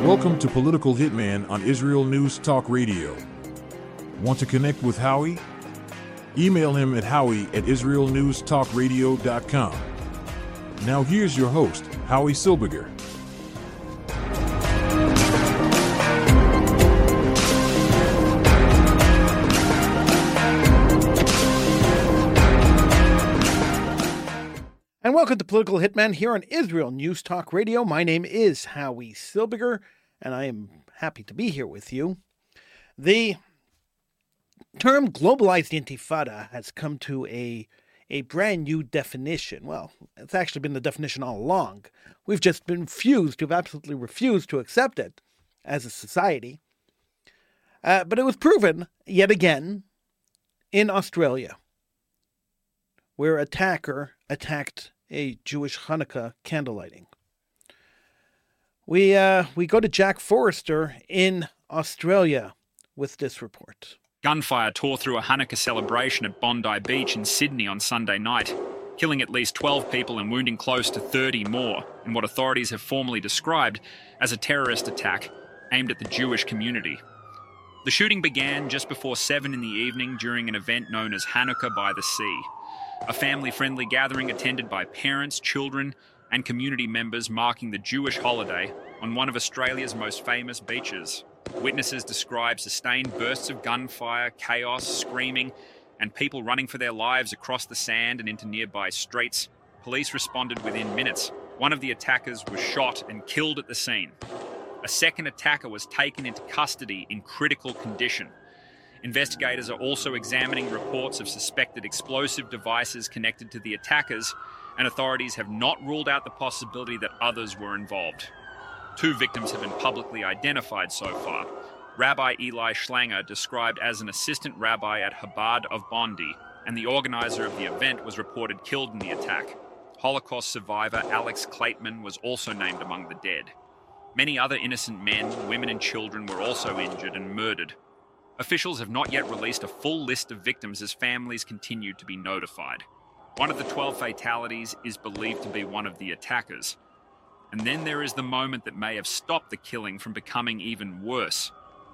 Welcome to Political Hitman on Israel News Talk Radio. Want to connect with Howie? Email him at howie@israelnewstalkradio.com. Now here's your host, Howie Silbiger. And welcome to Political Hitman here on Israel News Talk Radio. My name is Howie Silbiger, and I am happy to be here with you. The term globalized intifada has come to a brand new definition. Well, it's actually been the definition all along. We've just been absolutely refused to accept it as a society. But it was proven, yet again, in Australia, where an attacker attacked a Jewish Hanukkah candlelighting. We go to Jack Forrester in Australia with this report. Gunfire tore through a Hanukkah celebration at Bondi Beach in Sydney on Sunday night, killing at least 12 people and wounding close to 30 more in what authorities have formally described as a terrorist attack aimed at the Jewish community. The shooting began just before 7 in the evening during an event known as Hanukkah by the Sea, a family-friendly gathering attended by parents, children, and community members marking the Jewish holiday on one of Australia's most famous beaches. Witnesses describe sustained bursts of gunfire, chaos, screaming, and people running for their lives across the sand and into nearby streets. Police responded within minutes. One of the attackers was shot and killed at the scene. A second attacker was taken into custody in critical condition. Investigators are also examining reports of suspected explosive devices connected to the attackers, and authorities have not ruled out the possibility that others were involved. 2 victims have been publicly identified so far. Rabbi Eli Schlanger, described as an assistant rabbi at Chabad of Bondi, and the organizer of the event, was reported killed in the attack. Holocaust survivor Alex Klaitman was also named among the dead. Many other innocent men, women and children were also injured and murdered. Officials have not yet released a full list of victims as families continue to be notified. One of the 12 fatalities is believed to be one of the attackers. And then there is the moment that may have stopped the killing from becoming even worse.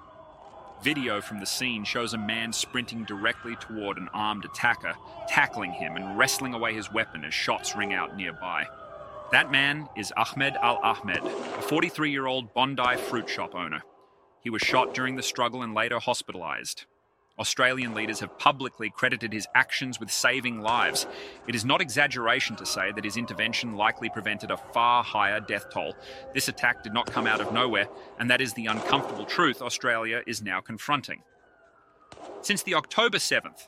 Video from the scene shows a man sprinting directly toward an armed attacker, tackling him and wrestling away his weapon as shots ring out nearby. That man is Ahmed Al-Ahmed, a 43-year-old Bondi fruit shop owner. He was shot during the struggle and later hospitalized. Australian leaders have publicly credited his actions with saving lives. It is not exaggeration to say that his intervention likely prevented a far higher death toll. This attack did not come out of nowhere, and that is the uncomfortable truth Australia is now confronting. Since the October 7th,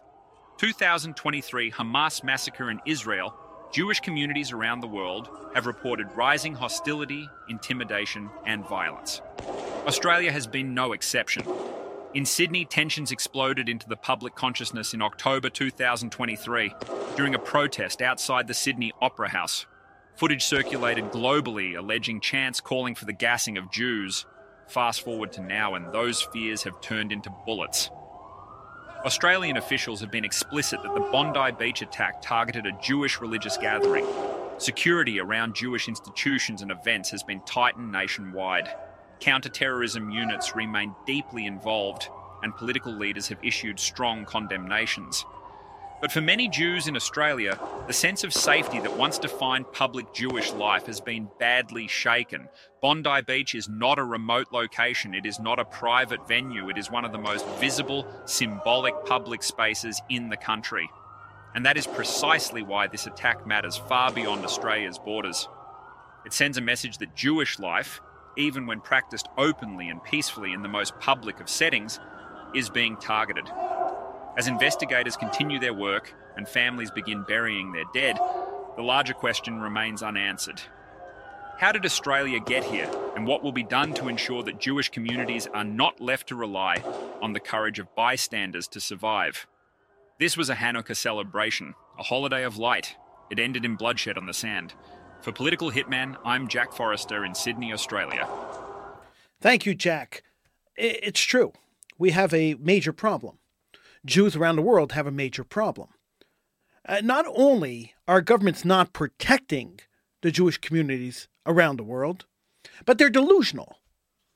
2023 Hamas massacre in Israel, Jewish communities around the world have reported rising hostility, intimidation, and violence. Australia has been no exception. In Sydney, tensions exploded into the public consciousness in October 2023 during a protest outside the Sydney Opera House. Footage circulated globally alleging chants calling for the gassing of Jews. Fast forward to now, and those fears have turned into bullets. Australian officials have been explicit that the Bondi Beach attack targeted a Jewish religious gathering. Security around Jewish institutions and events has been tightened nationwide. Counter-terrorism units remain deeply involved, and political leaders have issued strong condemnations. But for many Jews in Australia, the sense of safety that once defined public Jewish life has been badly shaken. Bondi Beach is not a remote location. It is not a private venue. It is one of the most visible, symbolic public spaces in the country. And that is precisely why this attack matters far beyond Australia's borders. It sends a message that Jewish life, even when practiced openly and peacefully in the most public of settings, is being targeted. As investigators continue their work and families begin burying their dead, the larger question remains unanswered. How did Australia get here, and what will be done to ensure that Jewish communities are not left to rely on the courage of bystanders to survive? This was a Hanukkah celebration, a holiday of light. It ended in bloodshed on the sand. For Political Hitman, I'm Jack Forrester in Sydney, Australia. Thank you, Jack. It's true. We have a major problem. Jews around the world have a major problem. Not only are governments not protecting the Jewish communities around the world, but they're delusional.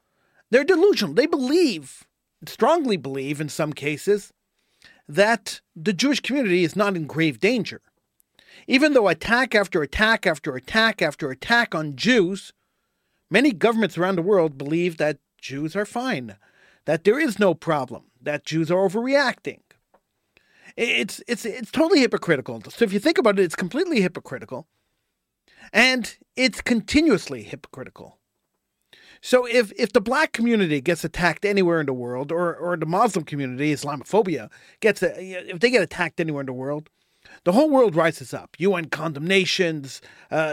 They're delusional. They strongly believe in some cases, that the Jewish community is not in grave danger. Even though attack after attack after attack after attack on Jews, many governments around the world believe that Jews are fine, that there is no problem, that Jews are overreacting. It's totally hypocritical. So if you think about it, it's completely hypocritical, and it's continuously hypocritical. So if the black community gets attacked anywhere in the world, or the Muslim community, Islamophobia, if they get attacked anywhere in the world, the whole world rises up. UN condemnations,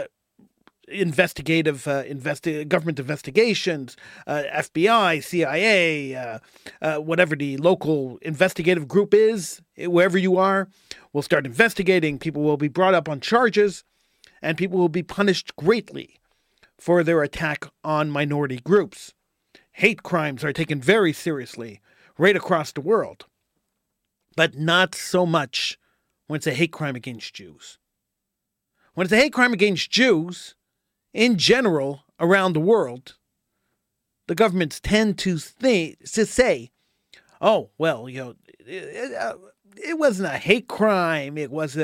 government investigations, FBI, CIA, whatever the local investigative group is, wherever you are, will start investigating. People will be brought up on charges, and people will be punished greatly for their attack on minority groups. Hate crimes are taken very seriously right across the world, but not so much when it's a hate crime against Jews. When it's a hate crime against Jews, in general, around the world, the governments tend to say, oh, well, it wasn't a hate crime. It was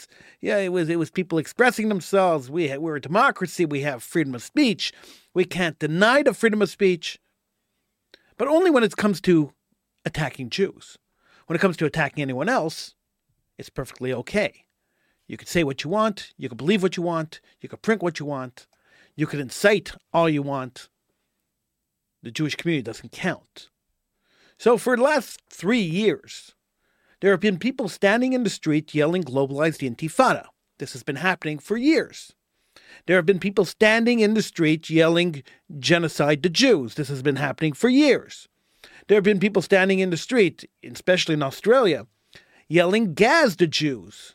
people expressing themselves. We're a democracy. We have freedom of speech. We can't deny the freedom of speech, but only when it comes to attacking Jews. When it comes to attacking anyone else, it's perfectly okay. You could say what you want. You could believe what you want. You could print what you want. You could incite all you want. The Jewish community doesn't count. So for the last 3 years, there have been people standing in the street yelling globalized intifada. This has been happening for years. There have been people standing in the street yelling genocide to Jews. This has been happening for years. There have been people standing in the street, especially in Australia, yelling gas to Jews.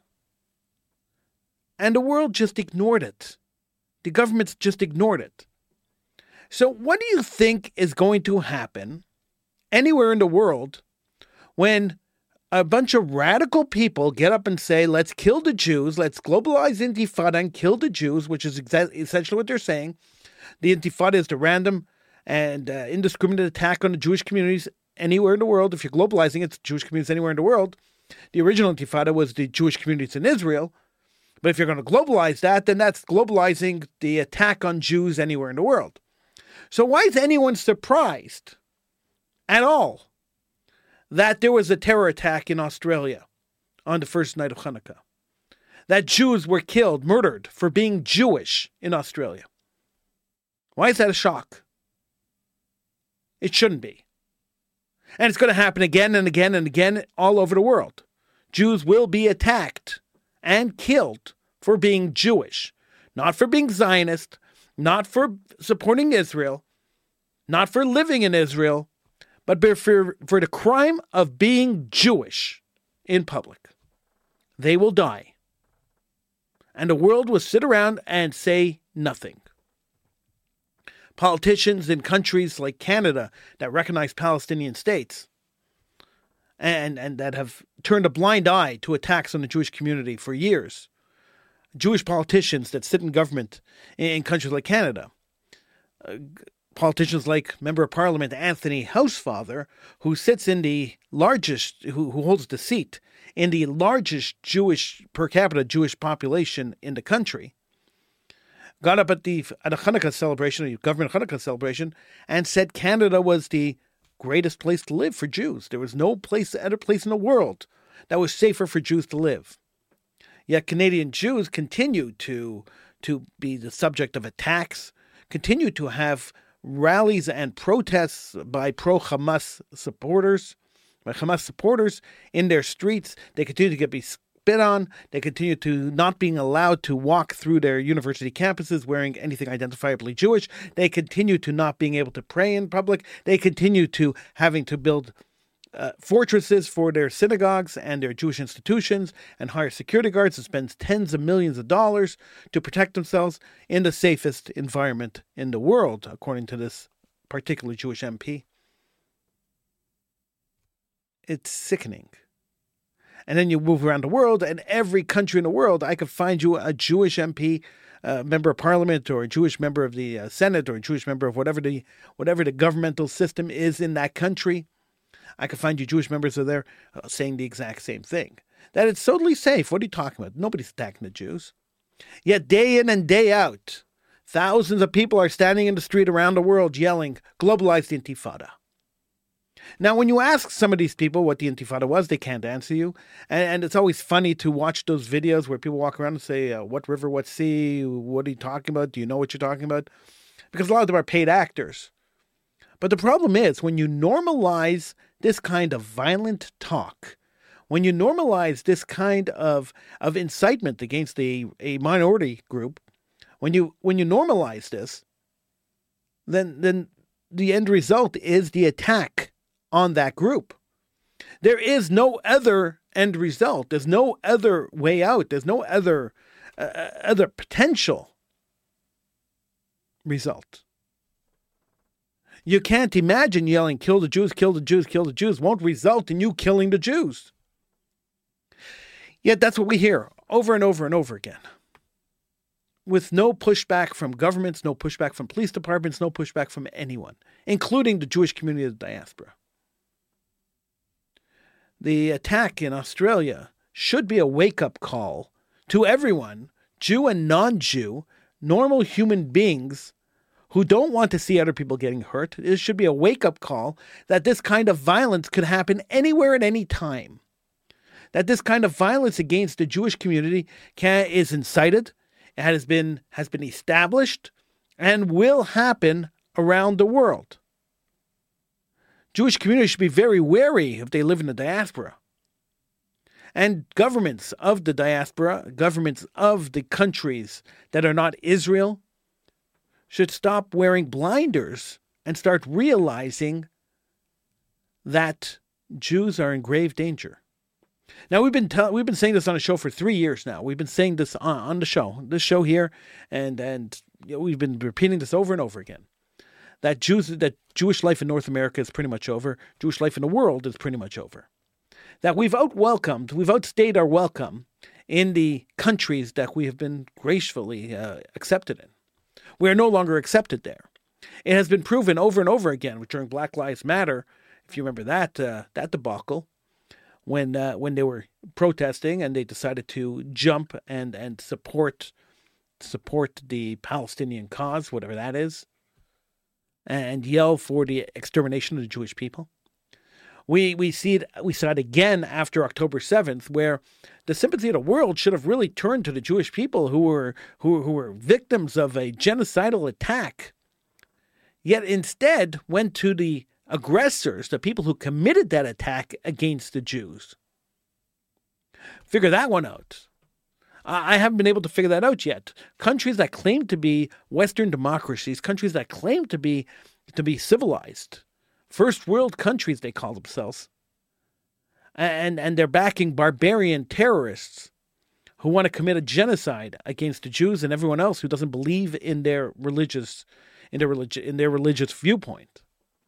And the world just ignored it. The governments just ignored it. So what do you think is going to happen anywhere in the world when a bunch of radical people get up and say, let's kill the Jews, let's globalize intifada and kill the Jews, which is essentially what they're saying. The intifada is the random and indiscriminate attack on the Jewish communities anywhere in the world. If you're globalizing it, Jewish communities anywhere in the world. The original intifada was the Jewish communities in Israel. But if you're going to globalize that, then that's globalizing the attack on Jews anywhere in the world. So why is anyone surprised at all that there was a terror attack in Australia on the first night of Hanukkah? That Jews were killed, murdered for being Jewish in Australia? Why is that a shock? It shouldn't be. And it's going to happen again and again and again all over the world. Jews will be attacked and killed for being Jewish, not for being Zionist, not for supporting Israel, not for living in Israel, but for the crime of being Jewish in public. They will die. And the world will sit around and say nothing. Politicians in countries like Canada that recognize Palestinian states and that have turned a blind eye to attacks on the Jewish community for years. Jewish politicians that sit in government in countries like Canada. Politicians like Member of Parliament Anthony Housefather, who sits in the largest, who holds the seat in the largest per capita Jewish population in the country, got up at a Hanukkah celebration, a government Hanukkah celebration, and said Canada was the greatest place to live for Jews. There was no other place in the world that was safer for Jews to live. Yet Canadian Jews continue to be the subject of attacks, continue to have rallies and protests by pro-Hamas supporters, in their streets. They continue to be spit on. They continue to not being allowed to walk through their university campuses wearing anything identifiably Jewish. They continue to not being able to pray in public. They continue to having to build fortresses for their synagogues and their Jewish institutions and hire security guards and spend tens of millions of dollars to protect themselves in the safest environment in the world, according to this particular Jewish MP. It's sickening. And then you move around the world, and every country in the world, I could find you a Jewish MP member of parliament or a Jewish member of the Senate or a Jewish member of whatever the governmental system is in that country. I could find you Jewish members of there saying the exact same thing. That it's totally safe. What are you talking about? Nobody's attacking the Jews. Yet day in and day out, thousands of people are standing in the street around the world yelling, globalized intifada. Now, when you ask some of these people what the intifada was, they can't answer you. And it's always funny to watch those videos where people walk around and say, what river, what sea, what are you talking about? Do you know what you're talking about? Because a lot of them are paid actors. But the problem is, when you normalize this kind of violent talk, when you normalize this kind of incitement against a minority group, when you normalize this, then the end result is the attack on that group. There is no other end result. There's no other way out. There's no other potential result. You can't imagine yelling, kill the Jews, kill the Jews, kill the Jews, won't result in you killing the Jews. Yet that's what we hear over and over and over again. With no pushback from governments, no pushback from police departments, no pushback from anyone, including the Jewish community of the diaspora. The attack in Australia should be a wake-up call to everyone, Jew and non-Jew, normal human beings who don't want to see other people getting hurt. It should be a wake-up call that this kind of violence could happen anywhere at any time. That this kind of violence against the Jewish community is incited, has been established, and will happen around the world. Jewish communities should be very wary if they live in the diaspora. And governments of the diaspora, governments of the countries that are not Israel, should stop wearing blinders and start realizing that Jews are in grave danger. Now, we've been saying this on the show for 3 years now. We've been saying this on this show here, and we've been repeating this over and over again. That Jewish life in North America is pretty much over. Jewish life in the world is pretty much over. That we've outstayed our welcome in the countries that we have been gracefully accepted in. We are no longer accepted there. It has been proven over and over again during Black Lives Matter, if you remember that debacle, when they were protesting and they decided to jump and support the Palestinian cause, whatever that is, and yell for the extermination of the Jewish people. We saw it again after October 7th, where the sympathy of the world should have really turned to the Jewish people who were victims of a genocidal attack, yet instead went to the aggressors, the people who committed that attack against the Jews. Figure that one out. I haven't been able to figure that out yet. Countries that claim to be Western democracies, countries that claim to be civilized, first world countries they call themselves, and they're backing barbarian terrorists who want to commit a genocide against the Jews and everyone else who doesn't believe in their religious viewpoint.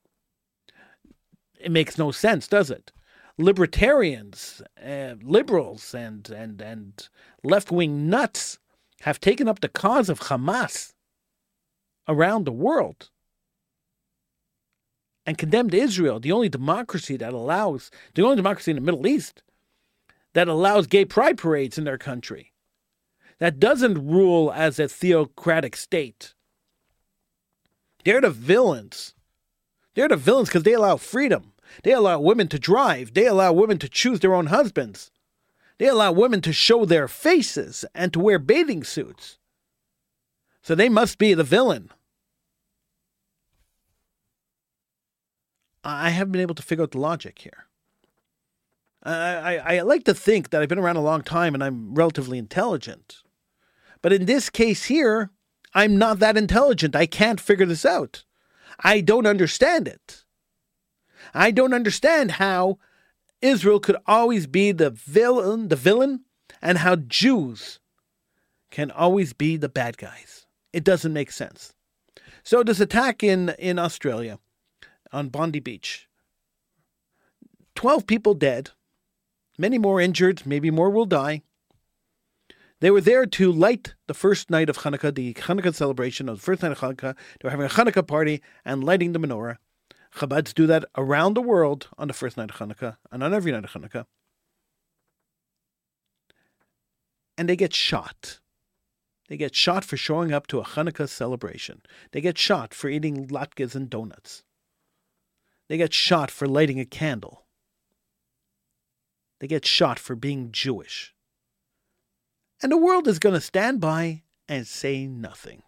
It makes no sense, does it? Libertarians, liberals, and left-wing nuts have taken up the cause of Hamas around the world and condemned Israel, the only democracy in the Middle East that allows gay pride parades in their country, that doesn't rule as a theocratic state. They're the villains. They're the villains because they allow freedom. They allow women to drive. They allow women to choose their own husbands. They allow women to show their faces and to wear bathing suits. So they must be the villain. I haven't been able to figure out the logic here. I like to think that I've been around a long time and I'm relatively intelligent. But in this case here, I'm not that intelligent. I can't figure this out. I don't understand it. I don't understand how Israel could always be the villain, and how Jews can always be the bad guys. It doesn't make sense. So this attack in Australia on Bondi Beach, 12 people dead, many more injured, maybe more will die. They were there to light the first night of Hanukkah, the Hanukkah celebration of the first night of Hanukkah. They were having a Hanukkah party and lighting the menorah. Chabads do that around the world on the first night of Hanukkah and on every night of Hanukkah. And they get shot. They get shot for showing up to a Hanukkah celebration. They get shot for eating latkes and donuts. They get shot for lighting a candle. They get shot for being Jewish. And the world is going to stand by and say nothing.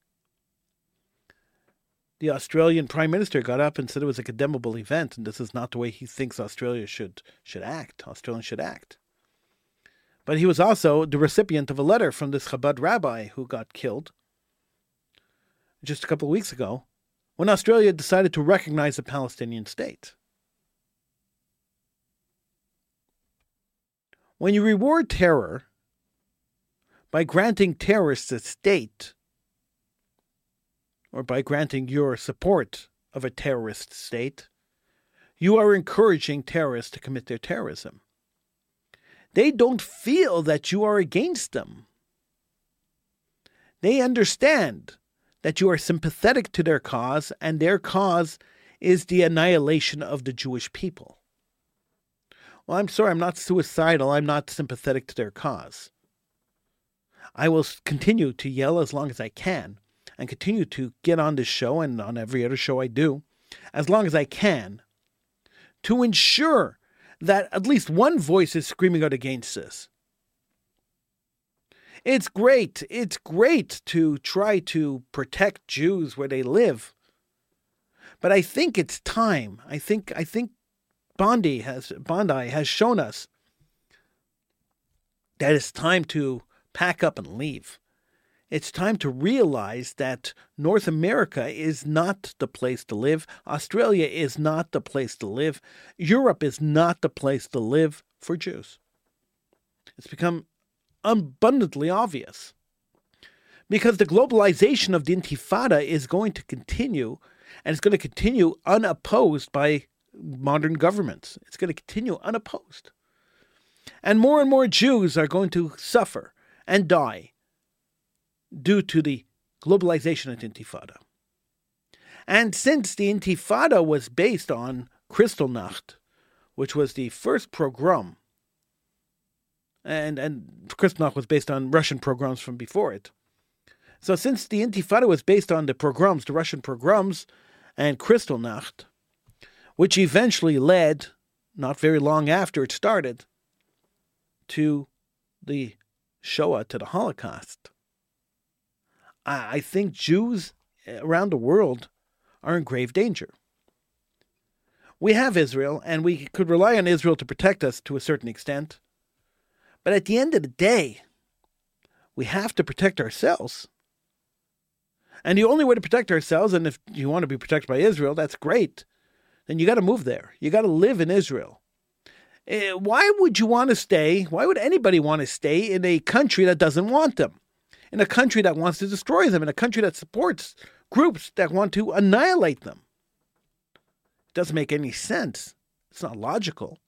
The Australian Prime Minister got up and said it was a condemnable event, and this is not the way he thinks Australia should act. Australians should act. But he was also the recipient of a letter from this Chabad rabbi who got killed just a couple of weeks ago when Australia decided to recognize the Palestinian state. When you reward terror by granting terrorists a state, or by granting your support of a terrorist state, you are encouraging terrorists to commit their terrorism. They don't feel that you are against them. They understand that you are sympathetic to their cause, and their cause is the annihilation of the Jewish people. Well, I'm sorry, I'm not suicidal. I'm not sympathetic to their cause. I will continue to yell as long as I can and continue to get on this show and on every other show I do as long as I can to ensure that at least one voice is screaming out against this. It's great to try to protect Jews where they live. But I think it's time. I think Bondi has shown us that it's time to pack up and leave. It's time to realize that North America is not the place to live. Australia is not the place to live. Europe is not the place to live for Jews. It's become abundantly obvious. Because the globalization of the Intifada is going to continue, and it's going to continue unopposed by modern governments. It's going to continue unopposed. And more Jews are going to suffer and die due to the globalization of the Intifada. And since the Intifada was based on Kristallnacht, which was the first pogrom, and Kristallnacht was based on Russian pogroms from before it. So since the Intifada was based on the pogroms, the Russian pogroms, and Kristallnacht, which eventually led, not very long after it started, to the Shoah, to the Holocaust, I think Jews around the world are in grave danger. We have Israel, and we could rely on Israel to protect us to a certain extent. But at the end of the day, we have to protect ourselves. And the only way to protect ourselves, and if you want to be protected by Israel, that's great, then you got to move there. You got to live in Israel. Why would you want to stay? Why would anybody want to stay in a country that doesn't want them? In a country that wants to destroy them? In a country that supports groups that want to annihilate them? It doesn't make any sense. It's not logical.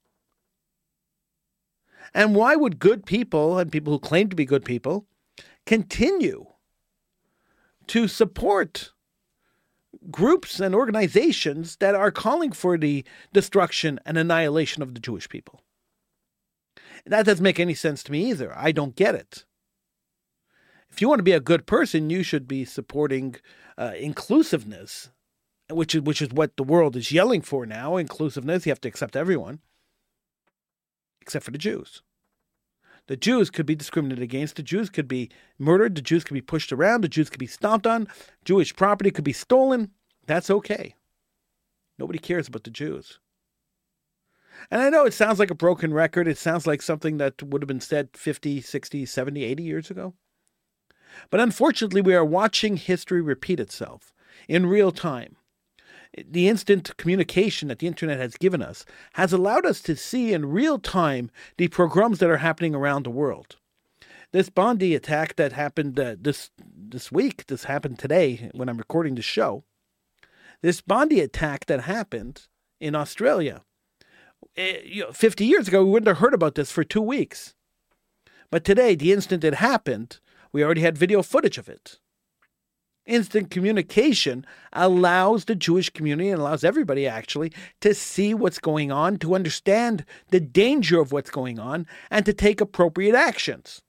And why would good people, and people who claim to be good people, continue to support groups and organizations that are calling for the destruction and annihilation of the Jewish people? That doesn't make any sense to me either. I don't get it. If you want to be a good person, you should be supporting inclusiveness, which is what the world is yelling for now. Inclusiveness, you have to accept everyone, except for the Jews. The Jews could be discriminated against. The Jews could be murdered. The Jews could be pushed around. The Jews could be stomped on. Jewish property could be stolen. That's okay. Nobody cares about the Jews. And I know it sounds like a broken record. It sounds like something that would have been said 50, 60, 70, 80 years ago. But unfortunately, we are watching history repeat itself in real time. The instant communication that the internet has given us has allowed us to see in real time the pogroms that are happening around the world. This Bondi attack that happened this week, this happened today when I'm recording the show. This Bondi attack that happened in Australia, 50 years ago, we wouldn't have heard about this for 2 weeks. But today, the instant it happened, we already had video footage of it. Instant communication allows the Jewish community, and allows everybody actually, to see what's going on, to understand the danger of what's going on, and to take appropriate actions.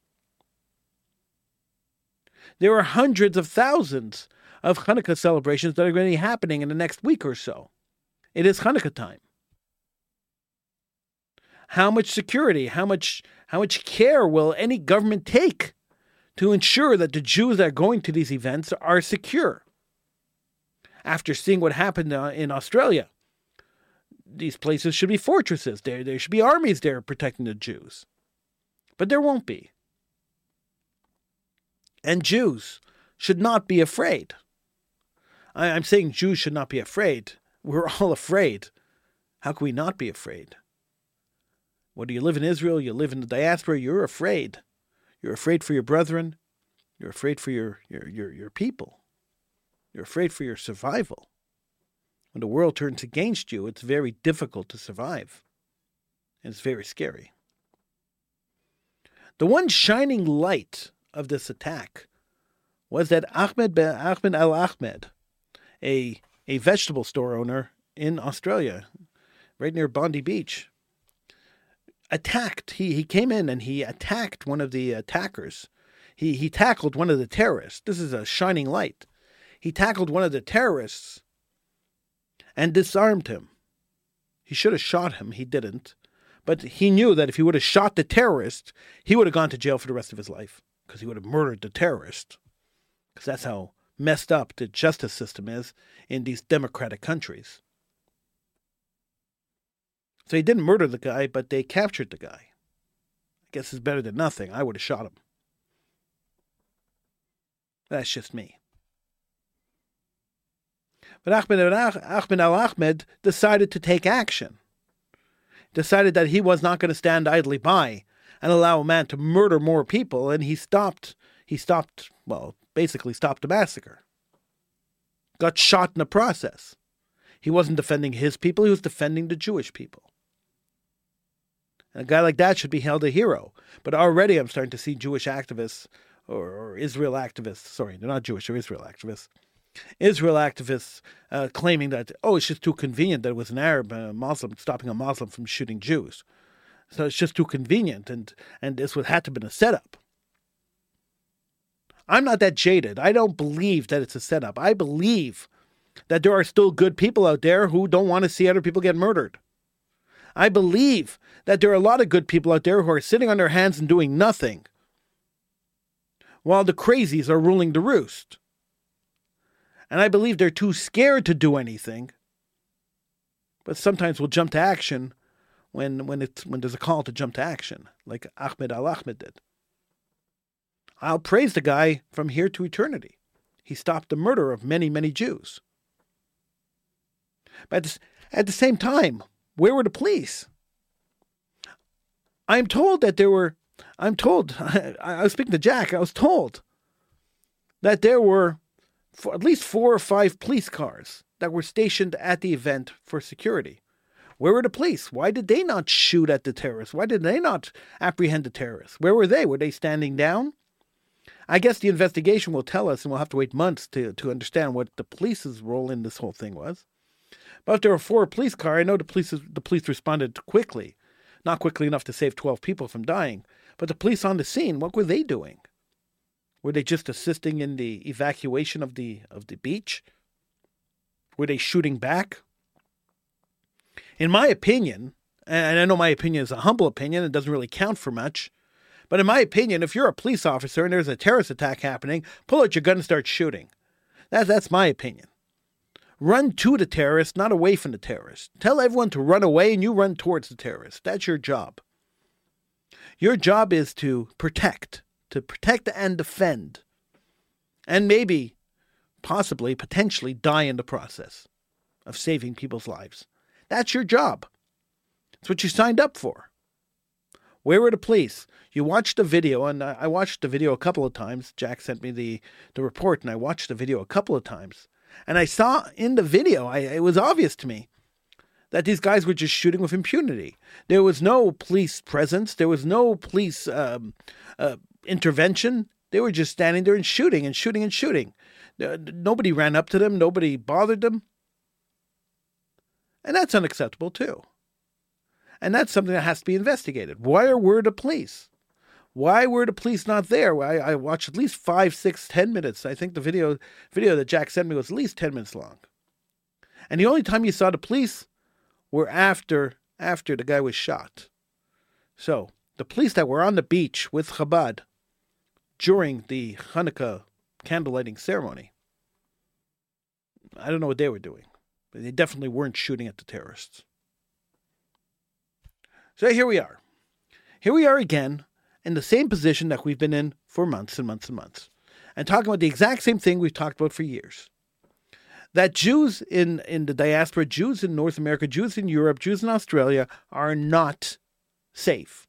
There are hundreds of thousands of Hanukkah celebrations that are going to be happening in the next week or so. It is Hanukkah time. How much security, how much care will any government take to ensure that the Jews that are going to these events are secure? After seeing what happened in Australia, these places should be fortresses. There should be armies there protecting the Jews. But there won't be. And Jews should not be afraid. I'm saying Jews should not be afraid. We're all afraid. How can we not be afraid? Whether you live in Israel, you live in the diaspora, you're afraid. You're afraid for your brethren. You're afraid for your people. You're afraid for your survival. When the world turns against you, it's very difficult to survive. And it's very scary. The one shining light of this attack was that Ahmed Al Ahmed, a vegetable store owner in Australia, right near Bondi Beach, attacked. He came in and he attacked one of the attackers. He tackled one of the terrorists. This is a shining light. He tackled one of the terrorists and disarmed him. He should have shot him. He didn't. But he knew that if he would have shot the terrorist, he would have gone to jail for the rest of his life, because he would have murdered the terrorist. Because that's how messed up the justice system is in these democratic countries. So he didn't murder the guy, but they captured the guy. I guess it's better than nothing. I would have shot him. That's just me. But Ahmed Al Ahmed decided to take action. Decided that he was not going to stand idly by and allow a man to murder more people, and he basically stopped the massacre. Got shot in the process. He wasn't defending his people, he was defending the Jewish people. And a guy like that should be held a hero. But already I'm starting to see Jewish activists, or Israel activists, sorry, they're not Jewish, they're Israel activists. Israel activists claiming that, it's just too convenient that it was an Arab Muslim stopping a Muslim from shooting Jews. So it's just too convenient, and this had to have been a setup. I'm not that jaded. I don't believe that it's a setup. I believe that there are still good people out there who don't want to see other people get murdered. I believe that there are a lot of good people out there who are sitting on their hands and doing nothing, while the crazies are ruling the roost. And I believe they're too scared to do anything, but sometimes we'll jump to action when there's a call to jump to action, like Ahmed Al Ahmed did. I'll praise the guy from here to eternity. He stopped the murder of many, many Jews. But at the same time, where were the police? I was speaking to Jack, I was told that there were at least 4 or 5 police cars that were stationed at the event for security. Where were the police? Why did they not shoot at the terrorists? Why did they not apprehend the terrorists? Where were they? Were they standing down? I guess the investigation will tell us, and we'll have to wait months to understand what the police's role in this whole thing was. But if there were 4 police cars, I know the police responded quickly. Not quickly enough to save 12 people from dying. But the police on the scene, what were they doing? Were they just assisting in the evacuation of the beach? Were they shooting back? In my opinion, and I know my opinion is a humble opinion, it doesn't really count for much, but in my opinion, if you're a police officer and there's a terrorist attack happening, pull out your gun and start shooting. That's my opinion. Run to the terrorist, not away from the terrorist. Tell everyone to run away and you run towards the terrorist. That's your job. Your job is to protect and defend, and maybe, possibly, potentially die in the process of saving people's lives. That's your job. That's what you signed up for. Where were the police? You watched the video, and I watched the video a couple of times. Jack sent me the report, and I watched the video a couple of times. And I saw in the video, it was obvious to me that these guys were just shooting with impunity. There was no police presence. There was no police intervention. They were just standing there and shooting and shooting and shooting. Nobody ran up to them. Nobody bothered them. And that's unacceptable too. And that's something that has to be investigated. Why were the police? Why were the police not there? I watched at least 5, 6, 10 minutes. I think the video that Jack sent me was at least 10 minutes long. And the only time you saw the police were after the guy was shot. So the police that were on the beach with Chabad during the Hanukkah candlelighting ceremony, I don't know what they were doing, but they definitely weren't shooting at the terrorists. So here we are. Here we are again in the same position that we've been in for months and months and months, and talking about the exact same thing we've talked about for years. That Jews in the diaspora, Jews in North America, Jews in Europe, Jews in Australia are not safe.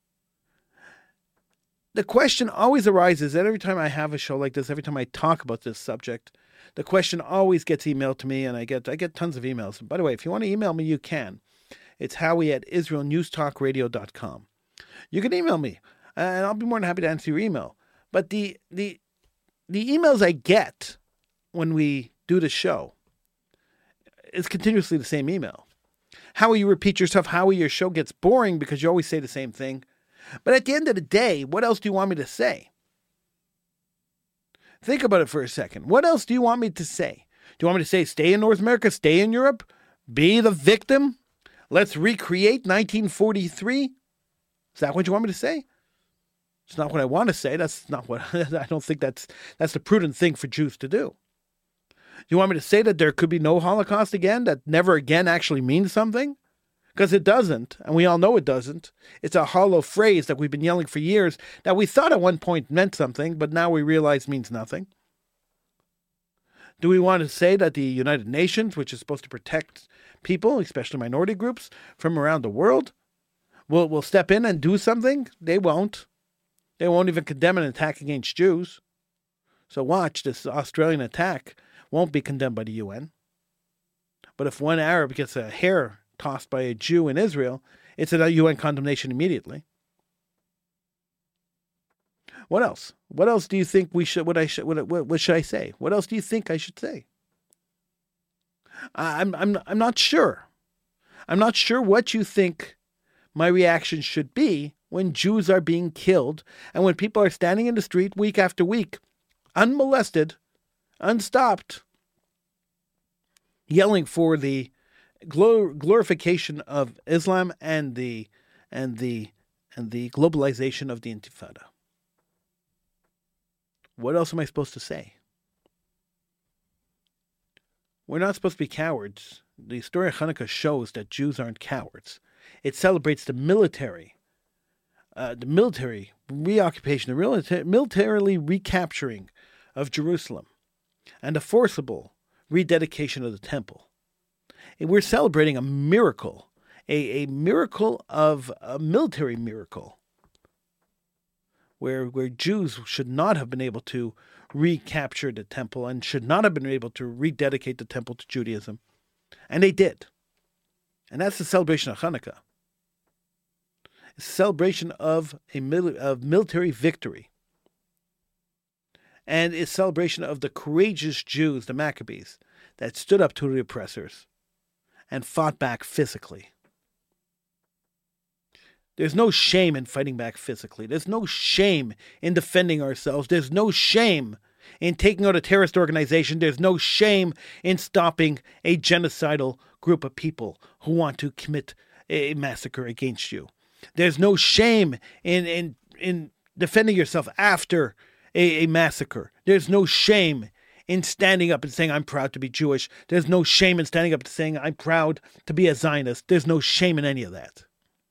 The question always arises that every time I have a show like this, every time I talk about this subject, the question always gets emailed to me, and I get tons of emails. By the way, if you want to email me, you can. It's Howie@IsraelNewsTalkRadio.com. You can email me, and I'll be more than happy to answer your email. But the emails I get when we do the show is continuously the same email. Howie, you repeat yourself. Howie, your show gets boring because you always say the same thing. But at the end of the day, what else do you want me to say? Think about it for a second. What else do you want me to say? Do you want me to say stay in North America, stay in Europe, be the victim? Let's recreate 1943? Is that what you want me to say? It's not what I want to say. That's not what I don't think that's the prudent thing for Jews to do. You want me to say that there could be no Holocaust again, that never again actually means something? Because it doesn't, and we all know it doesn't. It's a hollow phrase that we've been yelling for years that we thought at one point meant something, but now we realize means nothing. Do we want to say that the United Nations, which is supposed to protect people, especially minority groups, from around the world, will step in and do something? They won't. They won't even condemn an attack against Jews. So watch, this Australian attack won't be condemned by the UN. But if one Arab gets a hair tossed by a Jew in Israel, it's a UN condemnation immediately. What else? What else do you think we should? What should I say? What else do you think I should say? I'm not sure. I'm not sure what you think my reaction should be when Jews are being killed and when people are standing in the street week after week, unmolested, unstopped, yelling for the glorification of Islam and the globalization of the Intifada. What else am I supposed to say? We're not supposed to be cowards. The story of Hanukkah shows that Jews aren't cowards. It celebrates the military reoccupation, the militarily recapturing of Jerusalem, and the forcible rededication of the temple. And we're celebrating a miracle, a miracle of a military miracle, where Jews should not have been able to recapture the temple and should not have been able to rededicate the temple to Judaism. And they did. And that's the celebration of Hanukkah. It's a celebration of military victory. And it's a celebration of the courageous Jews, the Maccabees, that stood up to the oppressors and fought back physically. There's no shame in fighting back physically. There's no shame in defending ourselves. There's no shame in taking out a terrorist organization. There's no shame in stopping a genocidal group of people who want to commit a massacre against you. There's no shame in defending yourself after a massacre. There's no shame in standing up and saying, I'm proud to be Jewish. There's no shame in standing up and saying, I'm proud to be a Zionist. There's no shame in any of that.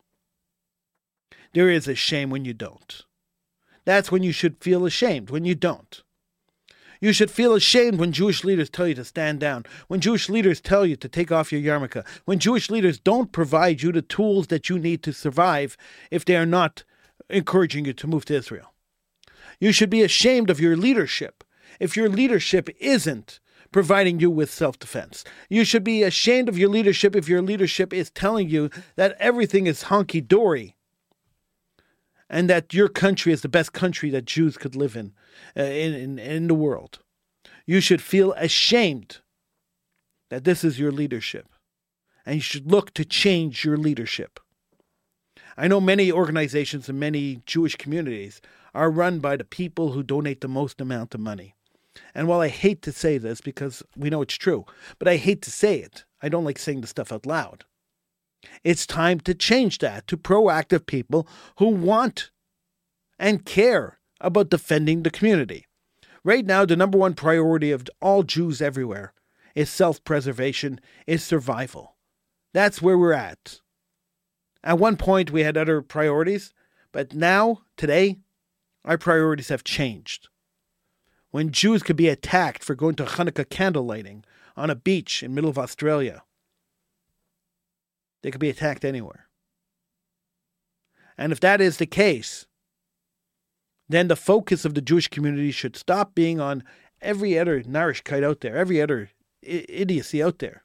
There is a shame when you don't. That's when you should feel ashamed, when you don't. You should feel ashamed when Jewish leaders tell you to stand down, when Jewish leaders tell you to take off your yarmulke, when Jewish leaders don't provide you the tools that you need to survive if they are not encouraging you to move to Israel. You should be ashamed of your leadership if your leadership isn't providing you with self-defense. You should be ashamed of your leadership if your leadership is telling you that everything is honky-dory and that your country is the best country that Jews could live in the world. You should feel ashamed that this is your leadership, and you should look to change your leadership. I know many organizations and many Jewish communities are run by the people who donate the most amount of money. And while I hate to say this because we know it's true, but I hate to say it, I don't like saying the stuff out loud. It's time to change that to proactive people who want and care about defending the community. Right now, the number one priority of all Jews everywhere is self-preservation, is survival. That's where we're at. At one point, we had other priorities, but now, today, our priorities have changed. When Jews could be attacked for going to Hanukkah candle lighting on a beach in the middle of Australia, they could be attacked anywhere. And if that is the case, then the focus of the Jewish community should stop being on every other narishkeit out there, every other idiocy out there.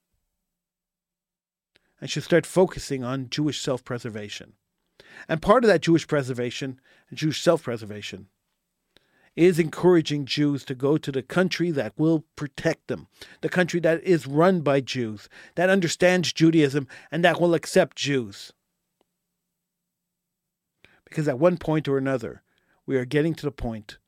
And should start focusing on Jewish self-preservation. And part of that Jewish preservation, Jewish self-preservation, is encouraging Jews to go to the country that will protect them, the country that is run by Jews, that understands Judaism, and that will accept Jews. Because at one point or another, we are getting to the point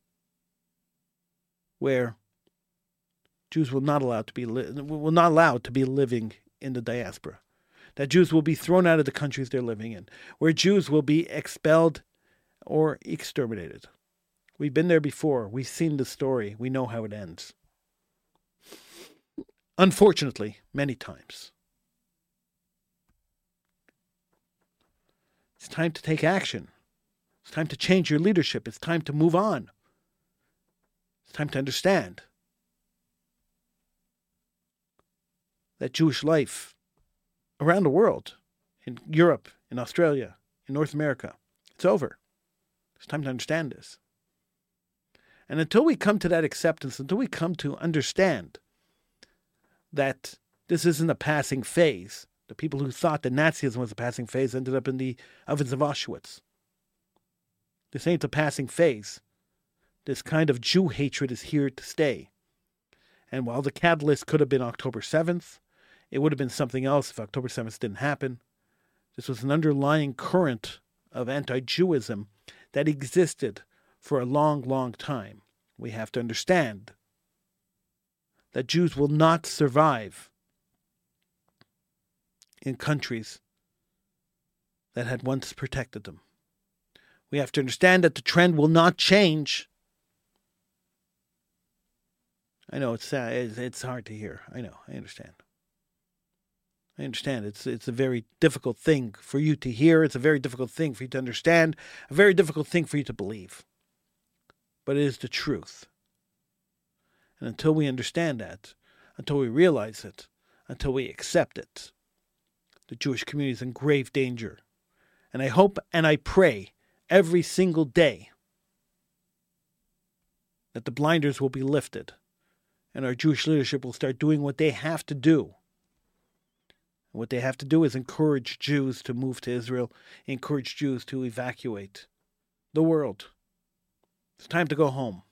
where Jews will not allowed to be living in the diaspora. That Jews will be thrown out of the countries they're living in, where Jews will be expelled or exterminated. We've been there before. We've seen the story. We know how it ends. Unfortunately, many times. It's time to take action. It's time to change your leadership. It's time to move on. It's time to understand that Jewish life around the world, in Europe, in Australia, in North America, it's over. It's time to understand this. And until we come to that acceptance, until we come to understand that this isn't a passing phase, the people who thought that Nazism was a passing phase ended up in the ovens of Auschwitz. This ain't a passing phase. This kind of Jew hatred is here to stay. And while the catalyst could have been October 7th, it would have been something else if October 7th didn't happen. This was an underlying current of anti-Jewism that existed for a long, long time. We have to understand that Jews will not survive in countries that had once protected them. We have to understand that the trend will not change. I know it's hard to hear. I know, I understand. I understand. It's a very difficult thing for you to hear. It's a very difficult thing for you to understand. A very difficult thing for you to believe. But it is the truth. And until we understand that, until we realize it, until we accept it, the Jewish community is in grave danger. And I hope and I pray every single day that the blinders will be lifted and our Jewish leadership will start doing what they have to do. And what they have to do is encourage Jews to move to Israel, encourage Jews to evacuate the world. It's time to go home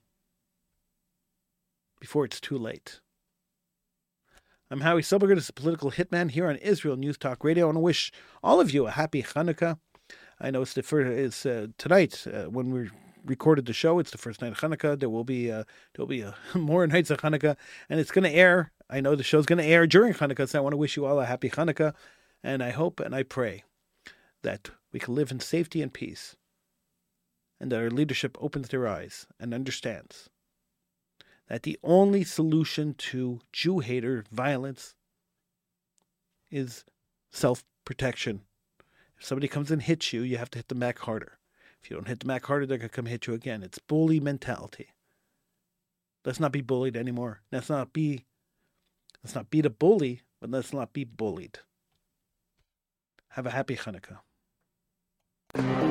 before it's too late. I'm Howie Silberger. This is Political Hitman here on Israel News Talk Radio. I want to wish all of you a happy Hanukkah. I know it's tonight when we recorded the show. It's the first night of Hanukkah. There will be more nights of Hanukkah, and it's going to air. I know the show's going to air during Hanukkah, so I want to wish you all a happy Hanukkah, and I hope and I pray that we can live in safety and peace, and that our leadership opens their eyes and understands that the only solution to Jew-hater violence is self-protection. If somebody comes and hits you, you have to hit them back harder. If you don't hit them back harder, they're going to come hit you again. It's bully mentality. Let's not be bullied anymore. Let's not be the bully, but let's not be bullied. Have a happy Hanukkah.